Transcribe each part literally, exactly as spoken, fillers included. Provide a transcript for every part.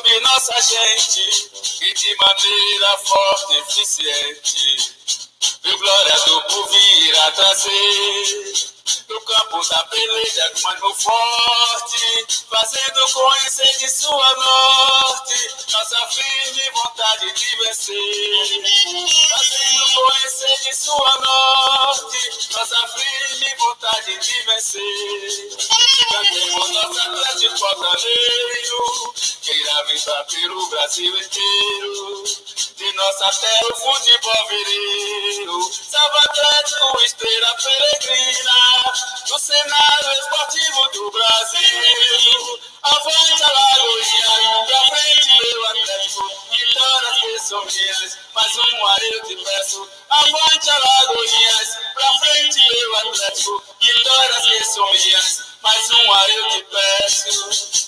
sobre nossa gente, e de maneira forte e eficiente, viu glória do povo irá trazer. No campo da peleja com mano forte, fazendo conhecer de sua morte, nossa firme vontade de vencer. Fazendo conhecer de sua morte, nossa firme vontade de vencer. Cantemos nosso Atlético Fortaleza, que irá vibrar pelo Brasil inteiro. De nossa terra o futebol vireiro, salve Atlético, estrela peregrina, no cenário esportivo do Brasil. Avante Alagoinha, pra frente meu Atlético, vitórias que são minhas, mais uma eu te peço. Avante Alagoinhas, pra frente meu Atlético, vitórias que são minhas, mais uma eu te peço.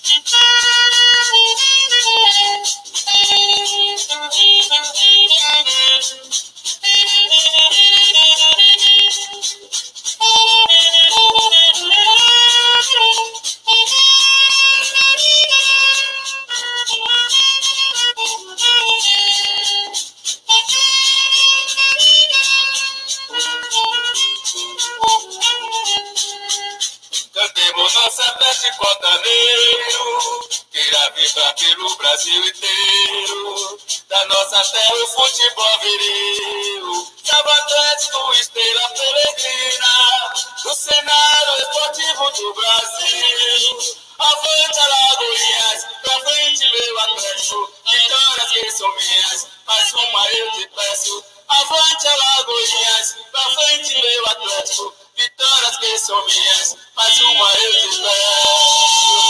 Cantemos nossa Atlético Fortaleza, que irá vibrar pelo Brasil inteiro. Da nossa terra o futebol viril, salve Atlético, estrela peregrina, no cenário esportivo do Brasil. Avante Alagoinhas, pra frente meu Atlético, vitórias que são minhas, mais uma eu te peço. Avante Alagoinhas, pra frente meu Atlético, vitórias que são minhas, mais uma eu te peço.